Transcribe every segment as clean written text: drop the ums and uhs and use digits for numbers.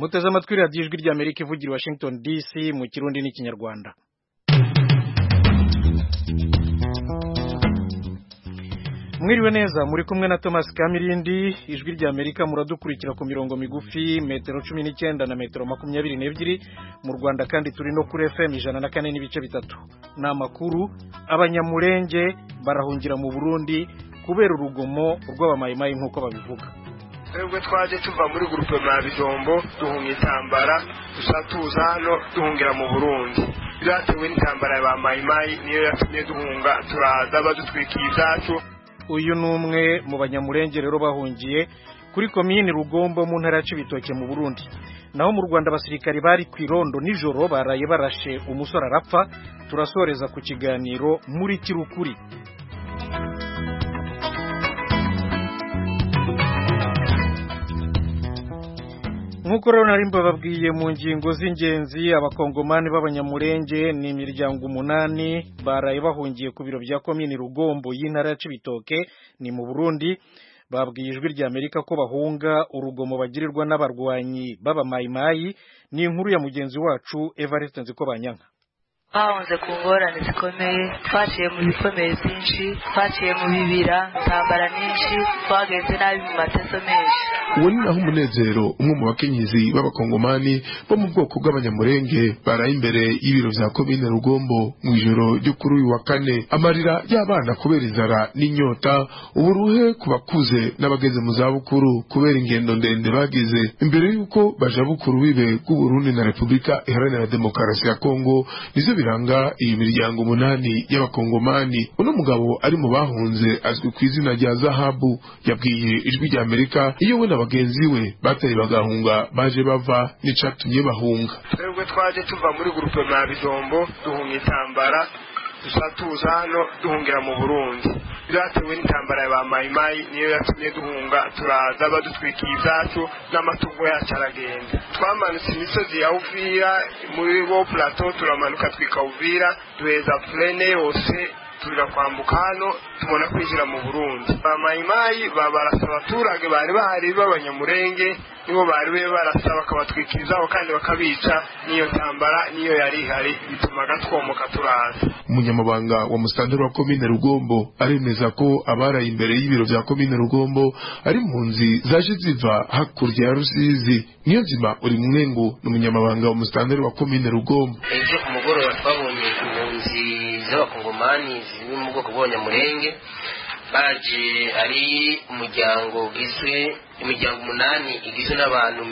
muteze amatwi radiyo ijwi ry'Amerika ivugira i Washington DC mu Kirundi n'Ikinyarwanda. Mwiriwe neza, muri kumwe na Thomas Kamirindi. Ijwi ry'Amerika muradukurikira ku mirongo migufi metero 19 na metero 22 mu Rwanda, kandi turi no kuri FM 104 n'ibice bitatu. Namakuru, abanyamurenge barahungira mu Burundi kubera urugomo rw'abamayimayi nkuko babivuga. Twebwe twaje tuva muri groupe ma Bijombo duhunga intambara dusatuza hano duhungira mu Burundi. Byatewe n'intambara y'abamayimayi niyo yatumye duhunga, turaza badutwikiye ibyacu. Uyu numwe mu banyamurenge rero bahungiye kuri komine Rugombo mu ntara ya Cibitoke mu Burundi. Naho mu Rwanda abasirikari bari kwirondo nijoro baraye barashe umusore arapfa. Turasoreza ku kiganiro muri Kirukuri. Nkuko rero nari mbababwiye mu ngingo z'ingenzi, abakongomani b'abanyamurenge ni imiryango 8 baraye bahungiye ku biro bya komine Rugombo y'intara ya Cibitoke ni mu Burundi. Babwiye ijwi ry'Amerika ko bahunga urugomo bagirirwa n'abarwanyi b'abamayimayi. Ni inkuru ya mugenzi wacu Evariste Nzikobanyanka. Bahunze ku ngorane zikomeye, twaciye mu bikomeye byinshi, twaciye mu bibira, intambara nyinshi, twagenze nabi mu mateso menshi. Uwo ni naho umunezero umwe mu bakenyezi b'abakongomani bo mu bwoko bw'abanyamurenge baraye imbere y'ibiro vya komine Rugombo mu ijoro ryo kuri uyu wa kane. Amarira y'abana kubera inzara n'inyota, uburuhe ku bakuze n'abageze mu zabukuru kubera ingendo ndende bagize imbere y'uko baja bukuru bibe bw'u Burundi na Repubulika Iharanira Demokarasi ya Kongo, nizo biranga iyi miryango 8 y'abakongomani. Uno mugabo ari mu bahunze azwi ku izina rya Zahabu yabwiye ijwi ry'Amerika iyo we n'abagenzi we batari bagahunga baje bava n'icatumye bahunga. Twebwe twaje tuva muri groupe ma Bijombo duhunga intambara dusatuza hano duhungira mu Burundi. Byatewe n'intambara y'abamayimayi niyo yatumye duhunga, turaza badutwikiye ibyacu n'amatungo yacu aragenda. Twamanutse imisozi ya Uvira muri bo plateau, turamanuka twika Uvira duheza plene yose turira kwambuka hano tubona kwinjira mu Burundi. Abamayimayi barasaba abaturage bari bahari b'abanyamurenge, nibo bari barasaba akabatwikirizaho kandi bakabica. Niyo ntambara niyo yari ihari bituma gatwomoka turaza. Umunyamabanga wa Mustanteri wa komine Rugombo aremeza ko abaraye imbere y'ibiro vya komine Rugombo ari impunzi zaje ziva hakurya ya Rusizi. Niyo nzima uri mwengu n'umunyamabanga wa Mustanteri wa komine Rugombo. Ejo ku mugoroba twabonye impunzi z'abakongomani ziri mu bwoko bw'abanyamurenge baje ari umuryango ugizwe imiryango 8 igizwe n'abantu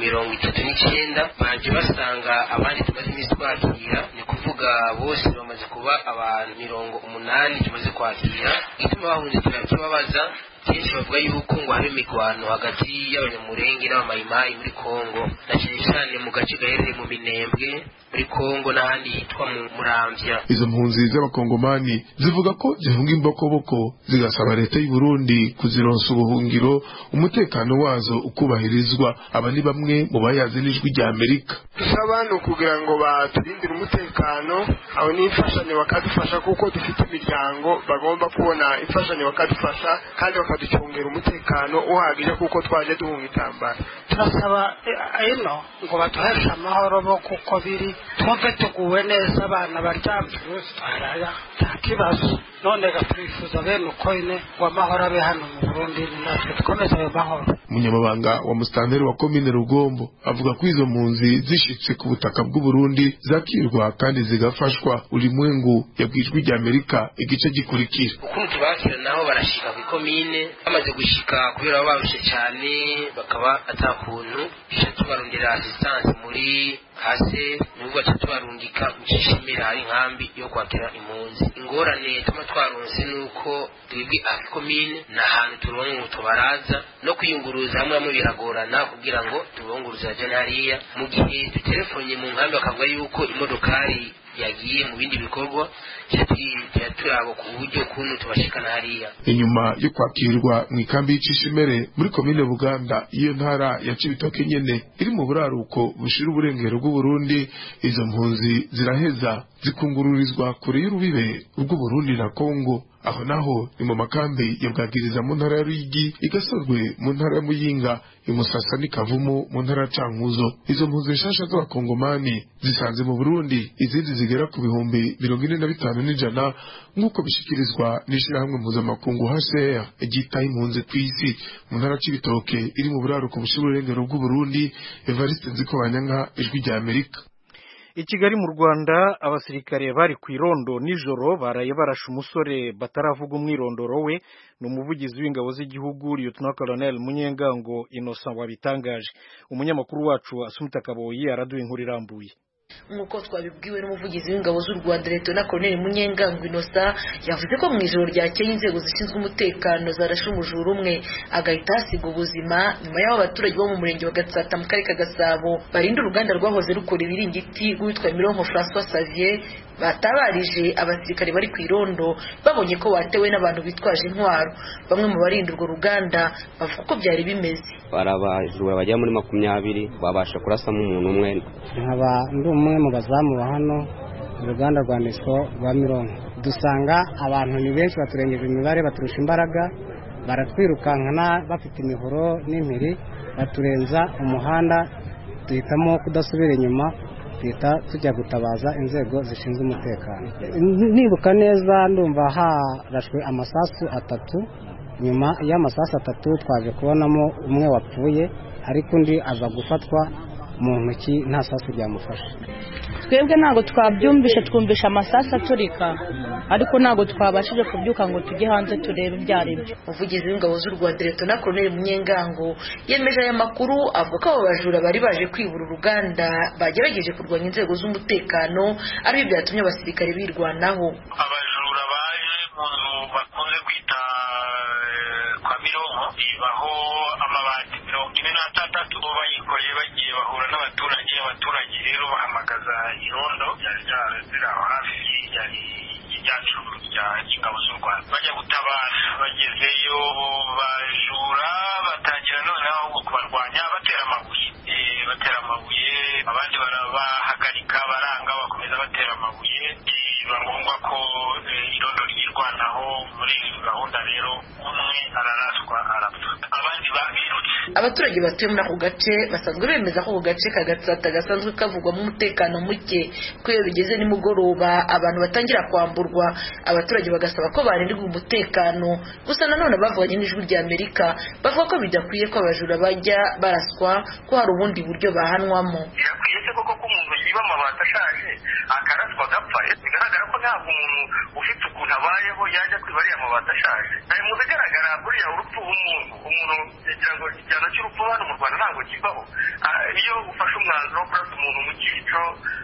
39 baje basanga abandi tumaze imisi kwakira, ni kuvuga bose bamaze kuba abantu 80 tumaze kwakira. Ituma bahunze turakibabaza kenshi bavuga yuko ngo hari imigwano hagati y'abanyamurenge n'abamayimayi muri Kongo, na cyane mu gace gaherereye mu Minembwe muri Kongo n'ahandi hitwa mu Muramvya. Izo mpunzi z'abakongomani zivuga ko zihunga imbokoboko zigasaba leta y'u Burundi kuzironsa ubuhungiro, umutekano wazo ukubahirizwa. Aba ni bamwe mu bayaze n'ijwi ry'Amerika. Dusaba no kugira ngo baturindire umutekano, aho n'imfashanyo bakadufasha kuko dufite imiryango bagomba kubona imfashanyo bakadufasha kandi bakaducungera umutekano uhagije kuko twaje duhunga intambara. Turasaba ino ngo baduheshe amahoro bo kuko biri twumve tuguwe neza, abana baryamye bose twaraya nta kibazo. None gatwifuza bene uko ine ngo amahoro abe hano mu Burundi, natwe dukomeze ayo mahoro. Umunyamabanga wa Mustanteri wa komine Rugombo avuga ko izo mpunzi zishitse ku butaka bw'u Burundi zakirwa kandi zigafashwa. Ulimwengu yabwijwe ry'Amerika igice gikurikira. Ukuntu tubakira naho barashika ku komine, bamaze gushika kubera babushe cyane bakaba atakuntu bisha tubarondera assistance muri hase nubwo tubarungika mushimira hari nkambi yo kwakira impunzi. Ingorane tuma twaronse nuko twebwe akomine na hantu turongo tubaraza no kwiyunguruza hamwe biragorana kugira ngo tubonguruza jana hariya. Mu gihe dutelefone mu nkambi bakavuga yuko imodokari yagiye mu bindi bikorwa, turabo ku buryo kuntu tubashikana hariya. Inyuma yo kwakirwa mu ikambi y'Icishimere muri komine Buganda, iyo ntara ya Cibitoke nyene iri mu buraruko bushira uburengero bw'u Burundi, izo mpunzi ziraheza zikungururizwa kure y'urubibe rw'u Burundi na Kongo. aho naho ni mu makambi ya Bwagiriza mu ntara ya Ruyigi, Igasorwe mu ntara ya Muyinga, Imusasa n'Ikavumu mu ntara ya Cankuzo. Izo mpunzi nshasha z'abakongomani zisanze mu Burundi, izindi zigera ku bihumbi 45 n'ijana nk'uko bishikirizwa n'ishirahamwe mpuzamakungu HCR ryitaye impunzi kw'isi. Mu ntara c'Ibitoke iri mu buraruko bushiburengero bw'u Burundi, Evariste Nzikobanyanka, Ijwi rya Amerika. I Kigali mu Rwanda, abasirikare bari ku irondo nijoro baraye barashe umusore bataravuga umwirondoro we. Ni umuvugizi w'ingabo z'igihugu Lieutenant Colonel Munyengango Innocent wabitangaje. Umunyamakuru wacu Asumta Kaboyi araduha inkuru irambuye. Nk'uko twabibwiwe n'umuvugizi w'ingabo z'u Rwanda Lieutenant Colonel Munyengango Innocent, yavuze ko mu ijoro ryakeye inzego zishinzwe umutekano zarashe umujura umwe agahita hasiga ubuzima nyuma y'aho abaturage bo mu murenge wa Gatsata mu karere ka Gasabo barinda uruganda rwahoze rukora ibiringiti rwitwa Mironko François Xavier batabarije abasirikare bari ku irondo babonye ko watewe n'abantu bitwaje intwaro. Bamwe mu barinda urwo ruganda bavuga ko byari bimeze. Barabajura bajya muri 20 babasha kurasamo umuntu umwe. Nkaba ndi umwe mu bazamu ba hano uruganda rwa Nesco rwa Mironko. Dusanga abantu ni benshi baturengeje imibare, baturusha imbaraga, baratwirukankana bafite imihoro n'impiri, baturenza umuhanda, duhitamo kudasubira inyuma, tujya gutabaza inzego zishinzwe umutekano. Nibuka neza ndumva harashwe amasasu 3, nyuma y'amasasu 3 twaje kubonamo umwe wapfuye, ariko undi aza gufatwa mu ntoki nta sasu ryamufasha. Twebwe ntago twabyumvishe, twumvisha amasasu aturika, ariko ntago twabashije kubyuka ngo tujye hanze turebe ibyari byo. Umuvugizi w'ingabo z'u Rwanda Lieutenant Colonel Munyengango yemeje aya makuru, avuga ko abo bajura bari baje kwibura uruganda bagerageje kurwanya inzego z'umutekano, ari byo byatumye abasirikare birwanaho. Abajura baje mu bakunze kwita kwa Mironko, baho amabati 46 bayikoreye bagiye bahura n'abaturage. Abaturage rero bahamagaza irondo ryari aho hafi yari ryacuru rya ingabo z'u Rwanda, bajya gutabara. Bagezeyo bajura batangira noneho kubarwanya batera amabuye, abandi barabahagarika baranga, bakomeza batera amabuye. Biba ngombwa ko irondo ryirwanaho. Muri gahunda rero umwe araraswa arapfa, abandi babirutse. Abaturage batuye muri ako gace basanzwe bemeza ko ako gace ka Gatsata gasanzwe kavugwamo umutekano muke, ko iyo bigeze nimugoroba abantu batangira kwamburwa. Abaturage bagasaba ko barindirwa umutekano. Gusa nanone bavuganye n'Ijwi rya Amerika bavuga ko bidakwiye ko abajura bajya baraswa, ko hari ubundi buryo bahanwamo. Birakwiye se koko ko umuntu yiba amabati ashaje akaraswa agapfa? Bigaragara ko ntabwo umuntu ufite ukuntu abayeho yajya kwibariya amabati ashaje. Mu bigaragara buriya urupfu umuntu yagira ngo igihano cy'urupfu hano mu Rwanda ntabwo kibaho. Iyo ufashe umwanzuro wo kurasa umuntu mu cyico,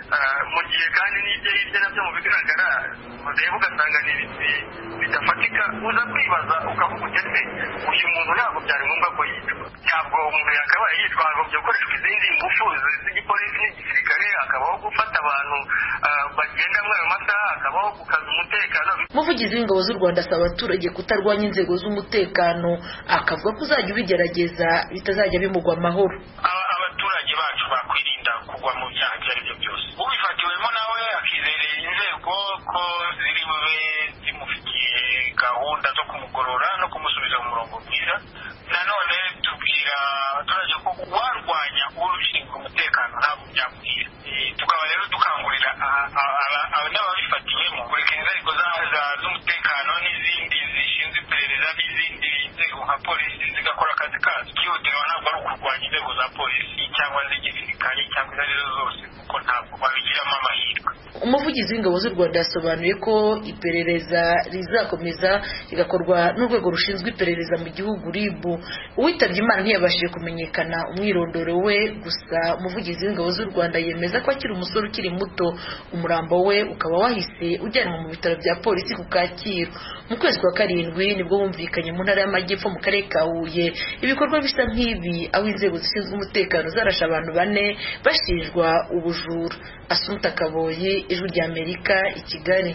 mu gihe kandi n'ibyo hirya nabyo mu bigaragara ureba ugasanga ni ibiti bidafatika, uza kwibaza ukavuga ugeze uyu muntu ntabwo byari ngombwa ko yicwa. Ntabwo umuntu yakabaye yicwa, hagombye gukoreshwa izindi ngufu z'igipolisi n'igisirikare, hakabaho gufata abantu bagenda muri ayo masaha, hakabaho gukaza umutekano. Umuvugizi w'ingabo z'u Rwanda asaba abaturage kutarwanya inzego z'umutekano, akavuga ko uzajya ubigerageza bitazajya bimugwa amahoro. Abaturage bacu bakwirinda kugwa mu byaha ibyo ari byo byose. Ubifatiwemo nawe akizerera inzego ko ziri bube zimufitiye gahunda zo kumugorora no kumusubiza mu murongo mwiza. Nanone tubwira abaturage ko warwanya urushinzwe umutekano ntabwo byakwiye. Tukaba rero dukangurira n'ababifatiwemo kureka inzego z'umutekano n'izindi zishinzwe iperereza n'izindi nzego nka polisi zigakora akazi kazo. Ikihutirwa ntabwo ari ukurwanya inzego za polisi cyangwa z'igisirikare cyangwa izo arizo zose, kuko ntabwo babigiramo amahirwe. Umuvugizi w'ingabo z'u Rwanda yasobanuye ko iperereza rizakomeza rigakorwa n'urwego rushinzwe iperereza mu gihugu RIB. Uwitabye Imana ntiyabashije kumenyekana umwirondoro we, gusa umuvugizi w'ingabo z'u Rwanda yemeza ko akiri umusore ukiri muto. Umurambo we ukaba wahise ujyanwa mu bitaro bya polisi ku Kacyiru. Mu kwezi kwa 7 nibwo bumvikanye mu ntara y'Amajyepfo mu karere ka Huye ibikorwa bisa nk'ibi, aho inzego zishinzwe umutekano zarashe abantu 4 bashinjwa ubujura. Asumta Kaboyi, Ijwi rya Amerika, i Kigali.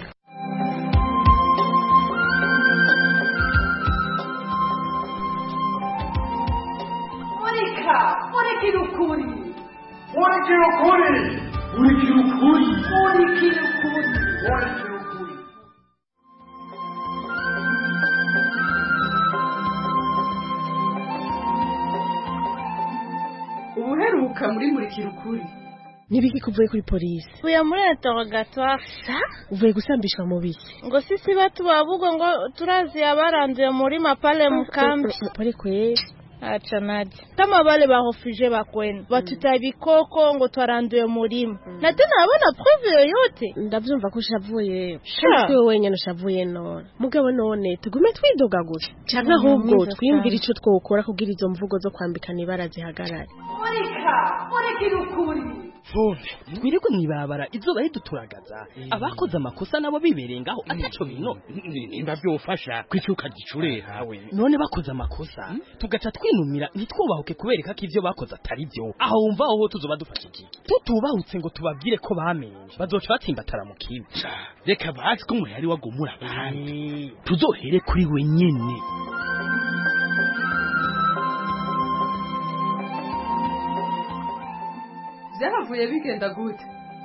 heruka muri murikira ukuri nibiki kuvuye kuri polisi uvuye muri interrogatoire uvuye gusambishwa mu biki ngo sisi batu bavuga ngo turazi abaranduye muri mapale mukambi pale kwe acha naje kama wale ba refugee bakwenu batuta bikoko ngo twaranduye murima na tena abona preuve yoyote ndavyumva ko shavuye twe wenyene shavuye none mugabo none tugume twidoga gusa cyangwa ahubwo twiyumvira ico twokora kugira izo mvugo zo kwambikana ibara zihagarare murika ukuri Fumbe twiriko mwibabara izuba riduturagaza abakoze amakosa nabo biberengaho ataco bino ndavyofasha kwicuka gicurera we none bakoze amakosa tugaca twinumira ntitwubahuke kubereka ko ivyo bakoze atari byo aho wumva aho tuzoba dufashe iki tutubahutse ngo tubabwire ko bamenye bazoca batsimbatara mu kibi reka bazi ko muri ari wagomura abandi tuzohere kuri we nyene byaravuye bigenda gute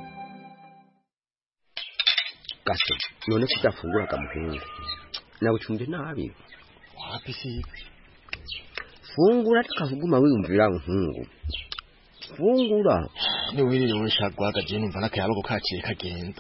gaso none kudafunguraga muhungu nawe cumbe nabi wapi si fungura tukavuguma wiyumvira muhungu fungura ni wiri wishagwaga je numva nakayabago kaciye kagenda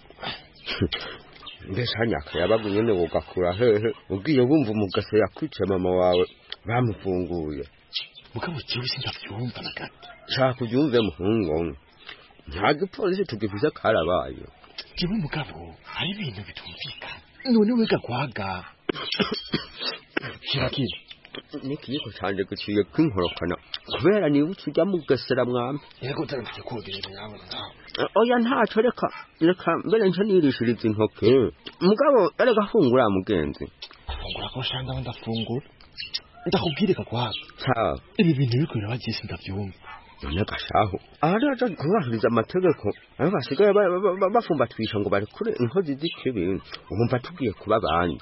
mbese hanyaka yabago nyene wogakura hehe ugiye bumva umugaso yakwice mama wawe bamufunguye mugabo ciwe sindavyumva na gato shaka ubyumve muhungu nta gipolisi tugifise karabaye jiwe mugabo hari ibintu bitumvikana none wiga gwaga shirakiri nikiyiko canje giciye kwinkorokana kubera niba ucijya mugesera mwami yego tarafite kogereza yabona oya ntaco reka mbere nca nirishiriza intoke mugabo erega fungura mugenzi fungura ko shanda ndafungura ndakubwire kakwaga ha ibi bintu bikwira bagise ndavyumva none gashaho araja kubahiriza amategeko aho basigaye bafumbatwisha ngo bari kure inkozi z'ikibi umva tugiye kuba bande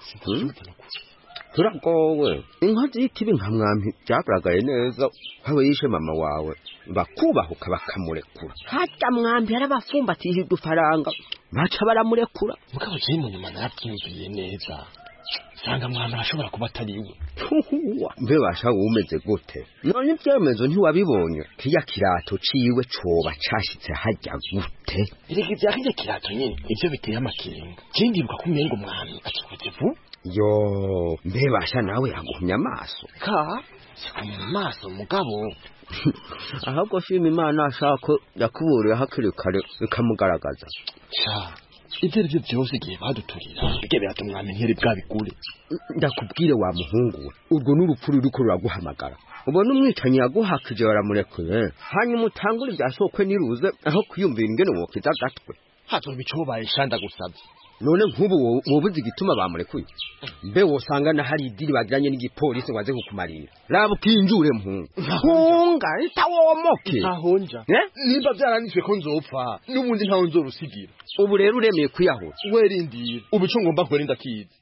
turagowe inkozi y'ikibi nka mwami byagaragaye neza hawe yishe mama wawe bakubahuka bakamurekura hata mwambi yarabafumbatije udufaranga baca baramurekura mugabo je mu nyuma nabyumviye neza sanga mwana ashobora kuba atariwe mbe basha umeze gute none ibyemezo ntiwabibonye kiya kirato ciwe coba cashitse hajya gute irigi byakije kirato nyine ivyo biteye amakenga kindiruka kumengo mwami akikoze vu yo mbe basha nawe yagumya amaso ka sikumya amaso mugabo ahubwo shima imana ashaka yakuburiye hakiri kare bikamugaragaza sha ibyo byo byose giye baduturira bige biratumwamenyere bwabigure ndakubwire wa muhungu urwo n'urupfu ruriko ruraguhamagara ubona umwicanyi yaguhakije baramurekuye hanyuma utangure ibyasokwe niruze aho kwiyumvira ingene wokiza gatwe hazoba icobaye shanda gusabye none nk'ubu wobuze igituma bamurekuye mbe wosanga na hari idiri bagiranye n'igipolisi ngo aze kukumarira raba ukinjure mpungu hunga itawomoke ntahonja nimba byaranitswe ko nzopfa n'ubundi ntaho nzorusigira ubu rero uremeye kwiyahura werindira ubu ico ngomba nkora ndakizi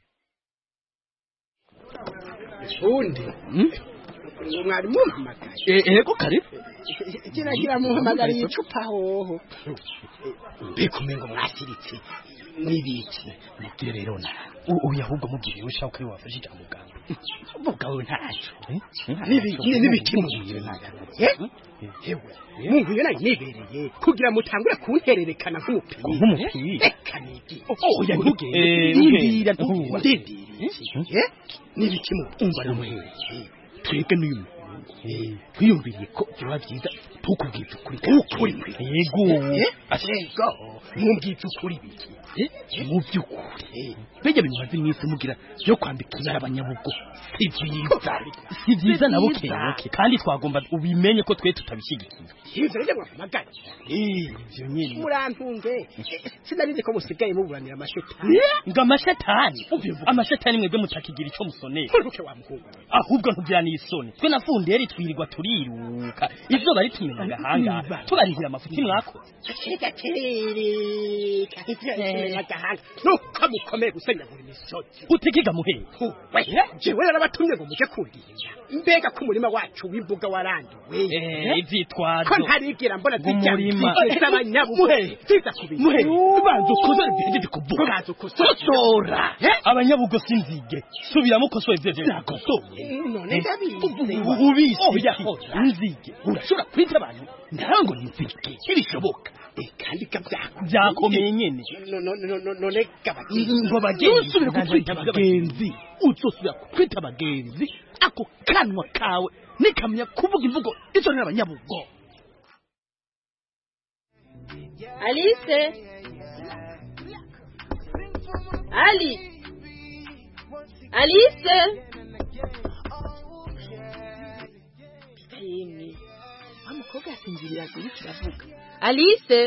undi mwari mumpamagaye ego kare kiragira muhamagariye icupa hoho mbikumengo mwasiritse nibiki mubwire rero na uyu ahubwo mubwire ushaka ko wafashe ijambo bwawe ubwawe ntacyo nibiki mubwire hewe munguye nayo nibereye kugira mutangure kuntererekana nk'umupira reka niki oya ntugende ndindiriye nibiki mubwumva namuhereye twebwe n'uyu twiyumviriye ko byaba byiza tukubwira ukuri yego mumbwira ukuri biki mu by'ukuri bege bintu bazi mwese mugira byo kwambika ibara abanyabugo si byiza nabo keneke kandi twagomba ubimenye ko twe tutabishyigikiye ivyo rero mwamagana ivyo nyine murantunge sinarize ko musigaye muburanira amashetani ngo amashetani mwebwe mutakigira ico musoneye ahubwo ntubyaniye isoni twe nafunderi twirirwa turiruka izuba ritumena gahanga tubarihira amafuti mwakoze nuko mukomeye gusenya buri misozi utegega muheye jewe narabatumye ngo muje kundinya mbega ko umurima wacu w'imbuga waranduwe ivyitwazo ntarigera mbona umurima abanyabugozi siza kubira muhe ubanza ukosora ibyejeje kuvuga ubanza ukosora abanyabugozi nzige subiramo ukosora ibyejeje nakosoye none ndabizi ubisi nzige urashobora kwita abantu ndango nzige irishoboka kandi byakomeye nyene none gabagenzi ngo bagenzi usubire kwita abagenzi uzosubira kwita abagenzi ako kanwa kawe nikamya kuvuga imvugo izo n'abanyabugo Alice Alice Yemi amukobwa asinzirira kuri kiravuga Alice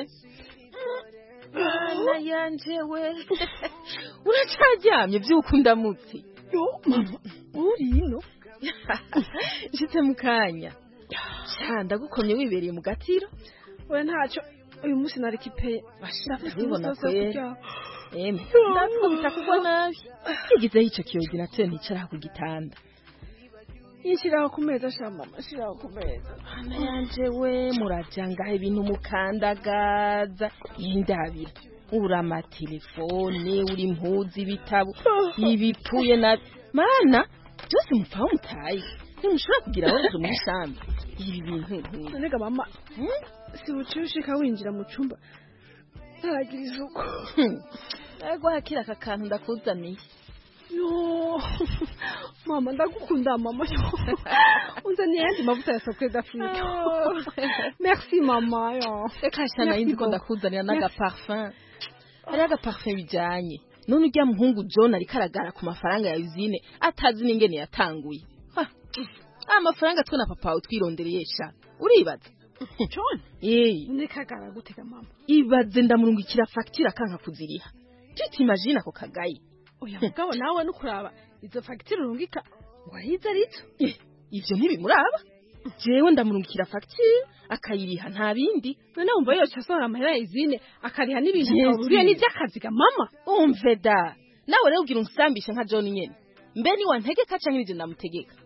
Ana yanje we uracaryamye by'ukunda mutsi yo mama uri ino Jite mukanya cyanda gukomye wibereye mu gatiro we ntacyo uyu munsi nari kipe bashira kubona kwera ndakubita kugwa nabi igize icyo kiyogi natwe nicara ku gitanda yishiraho ku meza mama shiraho ku meza ana yanje we murajanga ibintu mukandagaza yindabira uri amatelefone uri impuzi ibitabo ibipfuye na mana byose mupfaho mutaye ntimushobora kugira aho muri sambi ibi bintu nega mama si ucushika winjira mu cyumba ntagira isuku ego hakira aka kantu ndakuzaniye yo mama ndagukunda mama unzaniye yandi mavuta ya sokwe d'Afrique merci mama yo reka cyane yindi ko ndakuzanira naga parfum araga parfum bijanye none ujya muhungu John ari karagara ku mafaranga ya usine atazi n'ingene yatanguye amafaranga twe na papa utwirondereye sha uribaza John nikagara gutega mama ibaze ndamurungikira facture akanka kuziriha tutimagine ako kagayi oya mugabo nawe nukuraba izo facture urungika ngo ahize arito ivyo ntibimuraba jewe ndamurungikira facture akayiriha nta bindi none umva yo cyasora amahera izine akariha n'ibintu uriye n'ibyakazi ga mama umve da nawe rero ugira unsambisha nka John nyene mbe ni wantegeka canke nije ndamutegeka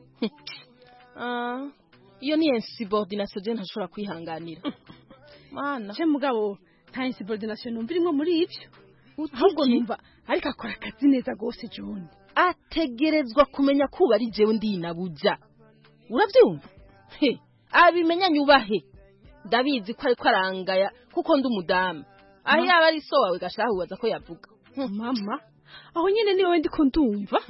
iyo ni insubordination je ntashobora kwihanganira mana je mugabo nta insubordination numvirimwe muri ivyo ahubwo numva ariko akora akazi neza gose John ategerezwa kumenya kuba ari jewe ndinabuja uravyumva abimenya nyubahe ndabizi ko ariko arangaya kuko ndi umudamu aho yaba ari so wawe gashahubaza ko yavuga mama aho nyene niwe wendi ko ndumva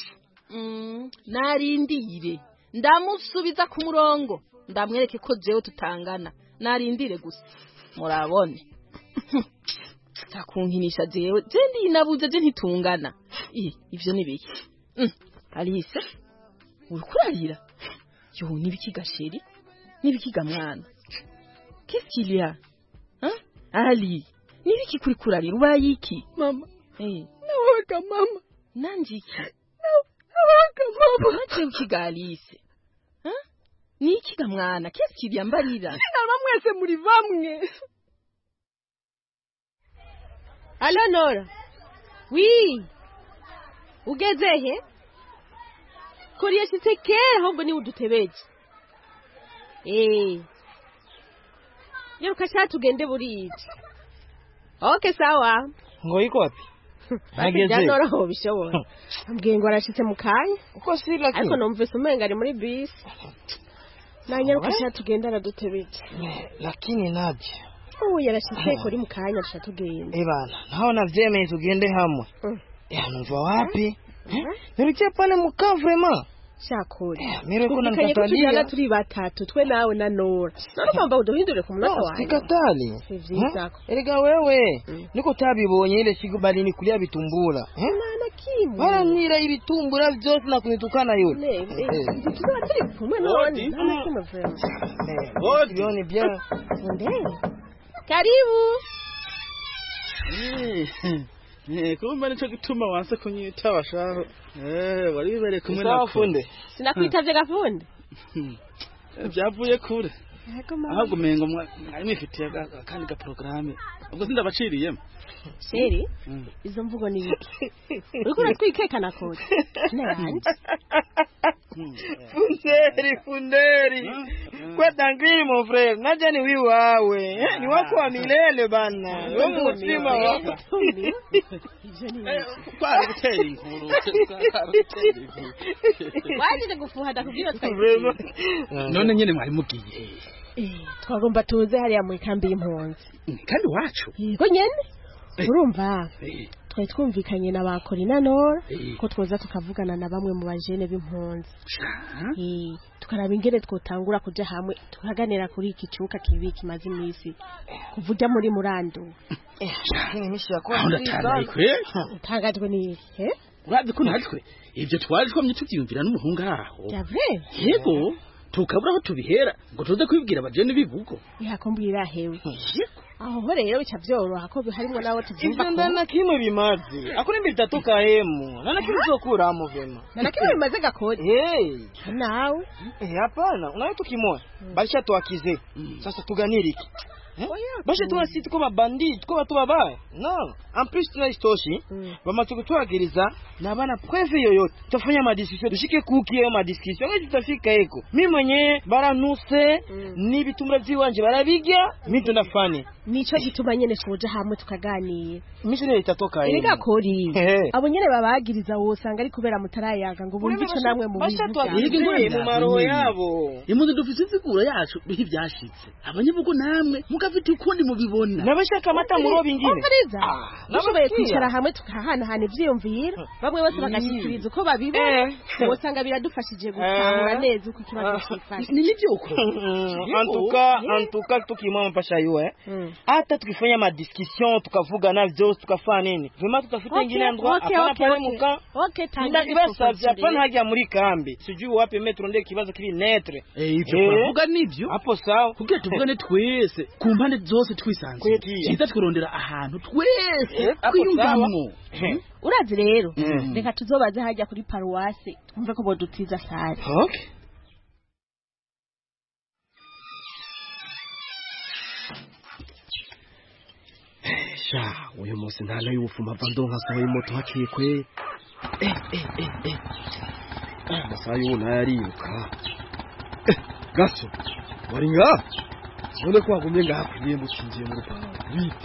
narindire ndamusubiza ku murongo ndamwereke ko jewe tutangana narindire gusa murabone takunkinisha jewe je ndinabuze je ntitungana ivyo nibiki Alice urikurarira yo nibiki gasheri nibiki gamwana qu'est-ce qu'il y a Ali nibiki kuri kurarira ubayiki mama nawaga mama nanjiki nawaga mama naje ukigalice niki gamwana qu'est-ce qu'il y a mbarira naba mwese muri bamwe Allo Nora oui ugeze he kuri yashitse kera ahubwo ni udutebeje Yaruka cha tugende burije Okay sawa ngo iko wapi Nageze Nora ho bishobora ambwiye ngo arashitse mu kanya uko si lakini ariko numvise umenga ari muri bus Nanyaruka cha tugende aradutebeje lakini nabyo yarashitse kuri mu kanya tugende bana naho navyemeye tugende hamwe numva wapi nirukiye pale muka vraiment shakuri mire ko nakatalia turi batatu twe nawe na Nora none mpamba udohindure ku munota wawe sikatali erega wewe niko tabibonye ile siku bali ni kulia bitumbura mana kimu bara nira ibitumbura byose na kunitukana yule tuba turi kumwe none nana kima vraiment yoni bien karibu kumba nico gituma wanse kunyita bashaho waribere kumwe na funde sinakwitavye gafunde byavuye kure ahubwo mengo mwari mwifitiye akandi ga programme ubwo sindabaciriyemo sheri izo mvugo ni biki uriko uratwikekana kode funderi Kwa tranquille mon frère, naja ni wiwawe. Ni wako wa milele bana. Wewe mzima wako. Kwa gutera inkuru. Waje gufuhada kugira twari. None nyene mwari mugiye. Twagomba tuze hariya mu ikambi y'impunzi. Kandi wacu. Yego nyene. Urumva? Twari twumvikanye na bakora Nora ko twoza tukavugana na bamwe mu bajene b'impunzi. Tukaraba ingene twotangura kuja hamwe tukaganira kuri iki cyuka kibi kimaze imisi kuvuja muri murando. Nimishya ko utangajwe ni urazi ko natwe ibyo twaje twamye tubyumvira n'umuhungu araho. Yego tukabura aho tubihera ngo tuze kubibwira abajene bivugo. Yakombwira hewe. Aho rero bica byoroha ko harimo nawo tuvyumva ko ndana kimwe bimaze akuri mbitatoka hemu nana kimwe zokura mu vema nana kimwe bimaze gakodi nawe hapana unayo tukimoya basha tuakize sasa tuganiriki basha tuwasiti ko mabandit ko batu babaya no en plus tunaistoshi bamaze kutwagiriza na bana preve yoyote tufanya madiscussion dushike kuki yo madiscussion ngo tutafika eko mimi mwenye baranuse ni bitumura byiwanje barabigya mimi tunafani nico gituma nyene soja hamwe tukaganira misi ne itatoka yego gakori abo nyene babagiriza wosanga ari kubera mutarayaga ngo bumve ico namwe mu bivuga mu maroho yabo imuze dufise inziguro yacu bihi byashitse abanyabugo namwe mugafite ukundi mubibona nabashaka amata muroba ingine nashoboye kwicara hamwe tukahana ivyiyumvira bamwe bose bagashikiriza uko babibona wosanga biradufashije gutangura neza uko kibazo cyifashe ni nivyo uko antuka tukimwa mpasha yuwe hata tukifanya madiscussion tukavugana vyose tukafanya nini vema tutafuta ingine ndwa hapana pale muka ndakibasavye hapana haja muri kambi sijui wapi metro ndeke kibazo kiri netre ivyo turavuga nivyo hapo sawa kugira tuvugane twese ku mpande zose twisanze kita tkurondera ahantu twese kwiyumvamwo urazi rero reka tuzobaze hajya kuri paruwase twumve ko bodutiza sare okay sha uyu munsi ntana y'ubufuma vandonka sohoye moto haciye kwe amasaha y'ubu nayariruka gaso wari nga none ko wagumye ngaha kubiye mukinjiye mu rupangu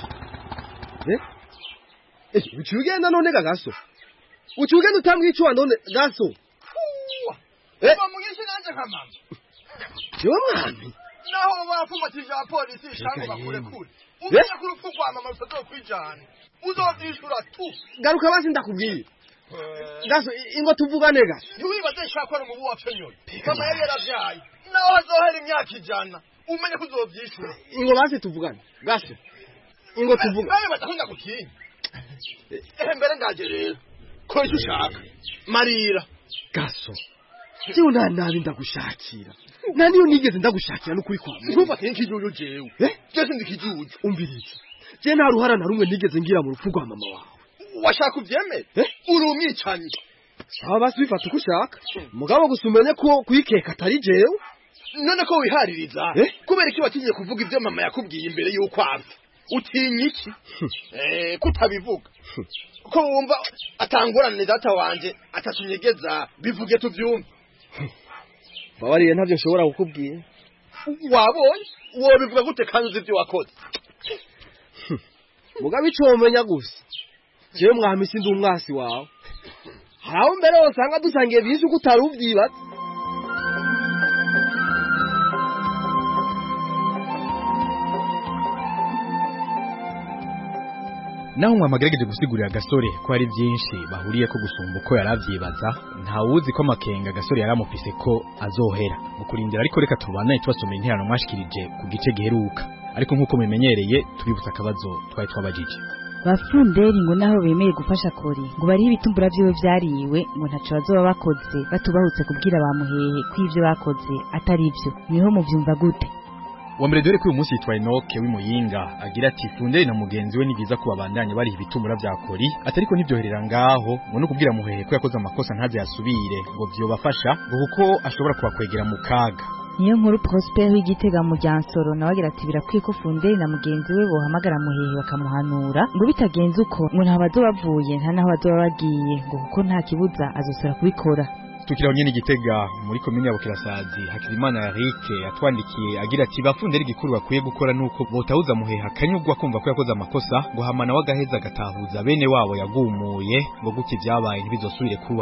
biti uciugenda none gaso uciugenda utamwicuwa none gaso mugisha nanje nkamama jewe mwami naho bafumbatije abapolisi shangu bakure kure ugiye kurupfu kwa mama uzokwijana uzovyishura tu garuka basi ndakubwiye gaso ingo tuvugane gaso ntiwibaze shaka ari mubu wapfenyoye mama yari yaravyaye naho azohera imyaka ijana umenye ko uzovyishura ingo basi tuvugane gaso ingo tuvugane nawe batakunda gutinya mbere ndaje rero ko icyo ushaka marira gaso jewe nabi ndagushakira naniyo nigeze ndagushakira n'ukuri kwa mwe ntumva nk'ikijuju jewe byose ndikijuju umbirije je nta ruhara na rumwe nigeze ngira mu rupfu rwa mama wawe washaka uvyemere uri umwicanyi aba basi bifata uko ushaka mugabo gusa umenye ko kwikeka atari jewe none ko wihaririza kubera iki watinye kuvuga ibyo mama yakubwiye imbere y'uko apfa utinya iki kutabivuga ko wumva atangurane data wanje atatunyegeza bivuge tuvyumve babariye ntavyo nshobora kukubwira wabonye wobivuga gute kandi uzi ibyo wakoze mugabo ico womenya gusa jewe mwami sindi umwasi wawe haraho mbere wosanga dusangiye byinshi uko utari uvyibaza naho mwamagerageje gusigurira gasore ko ari byinshi bahuriye ko gusumba uko yaravyibaza nta wuzi ko amakenga gasore yaramufise ko azohera mu kurindira ariko reka tubanaye tubasomera interano mwashikirije ku gice giheruka ariko nkuko mumenyereye tubibutsa akabazo twari twabajije bafunderi ngo naho bemeye gufasha kori ngo bari ibitumbura byiwe vyariwe ngo ntaco bazoba bakoze batubahutse kubwira bamuhehe ko ivyo bakoze atari ivyo niho muvyumva gute Wambere dore ko uyu munsi yitwa Enoke w'imuyinga agira ati Funderi na mugenzi we nibiza kubabandanya bari ibitumura vya kori atariko nivyoherera ngaho ngo no kubwira muhehe ko yakoze amakosa ntaze yasubire ngo vyobafasha ngo kuko ashobora kubakwegera mu kaga niyo nkuru Prosper w'igitega mu Ryansoro nawe agira ati birakwiye ko Funderi na mugenzi we bohamagara muhehe bakamuhanura ngo bitagenze uko ngo nta bazobavuye nta naho bazoba bagiye ngo kuko nta kibuza azosora kubikora tukiraho nyene Gitega muri komine ya Bukirasazi Hakirimana Eric atwandikiye agira ati bafundera igikuru bakwiye gukora nuko botahuza muheha kanyugwa kumva ko yakoze amakosa ngo hamana wagaheza gatahuza bene wabo yagumuye ngo guki byabaye ntibizosubire kuba.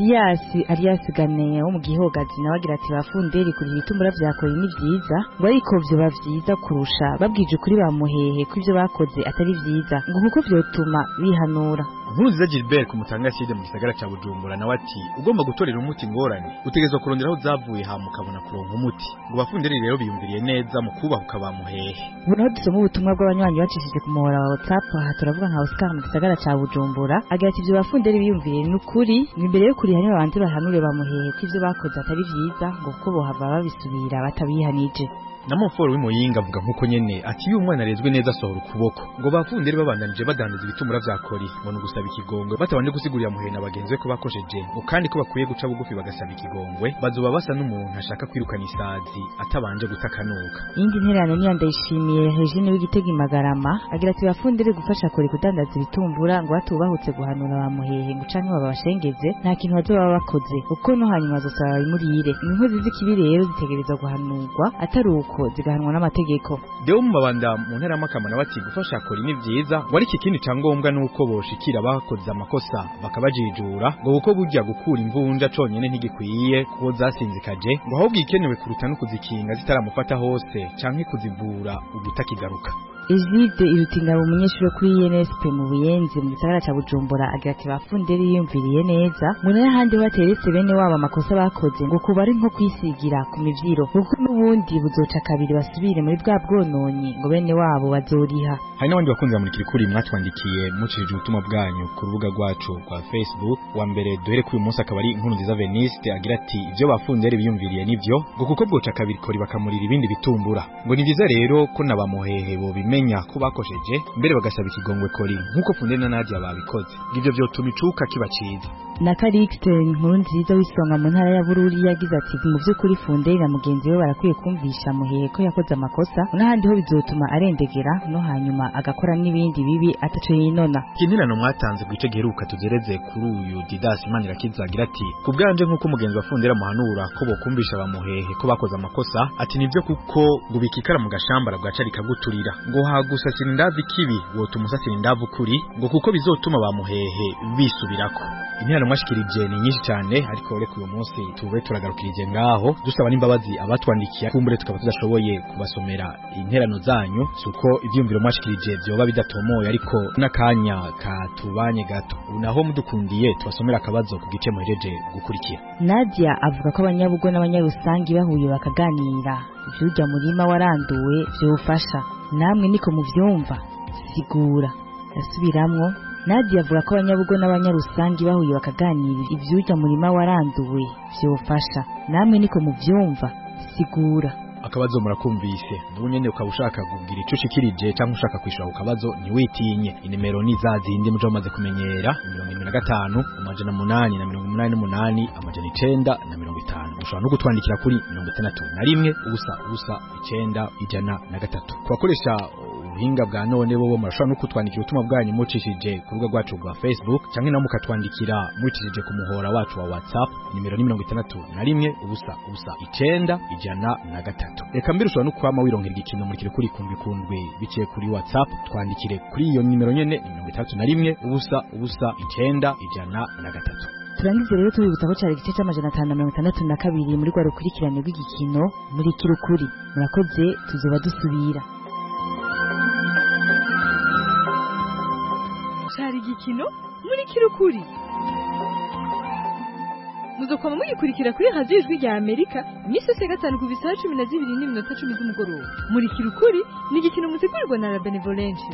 Elias Ganeye wo mu Gihogazi nawe agira ati bafunderi kuri ibitumbura byakoye ni byiza ngo ariko byo bavyiza kurusha babwije kuri bamuhehe ko ivyo bakoze atari vyiza ngo kuko byotuma bihanura. Nkuruziza Gilbert ku Mutanga Side mu gisagara ca Bujumbura nawe ati ugomba gutorera umuti ngorane utegezwa kurondera aho zavuye ha mukabona kuronka umuti ngo bafunderi rero biyumviriye neza mu kubahuka bamuhehe. Buno dusoma ubutumwa bw'abanywanyi bacishije ku muhora wa WhatsApp aha turavuga nka Oscar mu gisagara ca Bujumbura agira ati ibyo bafunderi biyumviriye n'ukuri imbere yo kuri hanyuma banze bahanure bamuhehe ko ivyo bakoze atari vyiza ngo kuko bohava babisubira batabihanije. Namoforo w'Imuyinga avuga nkuko nyene ati uyu mwana arezwe neza asohora ukuboko ngo bafundire babandanije badandaza ibitumura vya kori ngo nugusaba ikigongwe batabanje gusigurira muhena bagenzi ko bakosheje ngo kandi ko bakwiye guca bugufi bagasaba ikigongwe bazoba basa n'umuntu ashaka kwirukana isazi atabanje gutakanuka. Indi nterano ni Ndayishimiye Regine w'Igitega Magarama agira ati bafundire gufasha kori kudandaza ibitumbura ngo batubahutse guhanura bamuhehe ngo canke babashengeze nta kintu bazoba bakoze uko no hanyuma bazosaba bimurire inkozi z'ikibi rero zitegerezwa guhanurwa atari zigahanwa n'amategeko. Deo mu mabanda mu ntera makamana bati gufasha kora ni byiza wari ikindi cangombwa nuko boshikira bakoze amakosa bakabajijura ngo uko burya gukura imvunja conyene ntigikwiye kuko zasinzikaje ngo ahubwo ikenewe kuruta no kuzikinga zitaramufata hose canke kuzivura ubutakigaruka. Ezide irutinga umunyeshuri kuri INSP mu Buyenzi mu gisagara ca Bujumbura agira ati bafunderi yumviriye neza ngo n'ahandi bateretse bene wabo amakosa bakoze ngo kuba ari nko kwisigira ku mivyiro kuko n'ubundi buzoca kabiri basubire muri bwa bwononyi ngo bene wabo bazoriha. Hari n'abandi bakunze muri kuri mwatwandikiye mucirije ubutumwa bwanyu ku rubuga rwacu rwa Facebook wa mbere duhere kuri uyu munsi akaba ari inkuru nziza Veniste agira ati ibyo bafunderi biyumviriye nivyo ngo kuko bwoca kabiri kori bakamurira ibindi bitumbura ngo ni byiza rero ko nabamuhehe bo menya ko bakosheje mbere bagasaba ikigongwe kori nkuko Funderi na Nadia babikoze ngivyo byotuma icuka kiba ciza. Na Karikste inkuru nziza wisonga mu ntara ya Bururi yagize ati mu by'ukuri Funderi na mugenzi we barakwiye kumvisha muhehe ko yakoze amakosa n'ahandi ho bizotuma arendegera no hanyuma agakora n'ibindi bibi ataco yinona. Kinirano mwatanze bwice giheruka tugereze kuri uyu Didas Manirakiza agira ati kubwanje nkuko mugenzi wa Funderi muhanura ko bokumvisha bamuhehe ko bakoze amakosa ati nivyo kuko gubikikara mu gashambara bwaca rikaguturira ngo hagusasira indavi kibi wotuma usasira indavu kuri ngo kuko bizotuma bamuhehe bisubirako. Intero mwashikirije ni nyinshi cyane ariko reka uyu munsi tube turagarukirije ngaho dusaba n'imbabazi abatwandikiye kumbure tukaba tudashoboye kubasomera interano zanyu suko ivyumviro mwashikirije byoba bidatomoye ariko nakanya katubanye gato unaho mudukundiye tubasomera akabazo ku gice muhereje gukurikira. Nadia avuga ko abanyabugo n'abanyarusangi bahuye bakaganira ivyurya murima waranduwe vyofasha namwe niko muvyumva sigura yasubiramwo. Nadia avuga ko abanyabugo n'abanyarusangi bahuye bakaganira ivyurya murima waranduwe vyofasha namwe niko muvyumva sigura. Akabazo murakumvise n'unyene ukabushaka kugira ico ushikirije cyangwa ushaka kwishura ukabazo ni witinye inimero ni zazindi muje bamaze kumenyera 25 amajana 8 na 88 amajana 9 na 50 ushobora no gutwandikira kuri 61 ubusa 9 ijana na 3 kwakoresha ubuhinga bwa none bo murashobora no kutwandikira ubutumwa bwanyu mucishije ku rubuga rwacu rwa Facebook cyangwa namwe mukatwandikira mucishije ku muhora wacu wa WhatsApp nimero ni 61 ubusa 9 ijana na 3. Reka mbere ushobora no kwama wirongera ikintu muri kuri kundwi biciye kuri WhatsApp twandikire kuri iyo nimero nyene 31 ubusa 9 ijana na 3. Turangize rero tubibutsa ko cyari igice cy'amajana 562 muri rwa rukurikirane rw'igikino muri kirukuri murakoze tuzoba dusubira. Cyari igikino muri kirukuri muzokoma mugikurikira kuri radio Ijwi rya Amerika imisi yose gatanu ku bisaha 12:10 z'umugoroba. Muri kirukuri ni igikino mutegurirwa na La Benevolencia.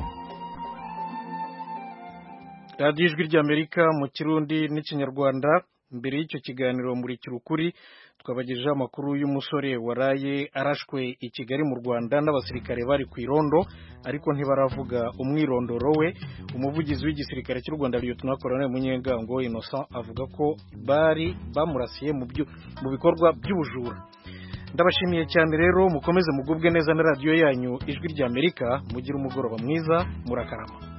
Radio Ijwi rya Amerika mu Kirundi n'Ikinyarwanda. Mbere y'icyo kiganiro muri kirukuri twabagejeje amakuru y'umusore waraye arashwe i Kigali mu Rwanda n'abasirikare bari ku irondo ariko ntibaravuga umwirondoro we. Umuvugizi w'igisirikare cy'u Rwanda Lieutenant Colonel Munyengango Innocent avuga ko bari bamurasiye mu bikorwa by'ubujura. Ndabashimiye cyane rero mukomeze mugubwe neza na radio yanyu Ijwi rya Amerika mugira umugoroba mwiza murakarama.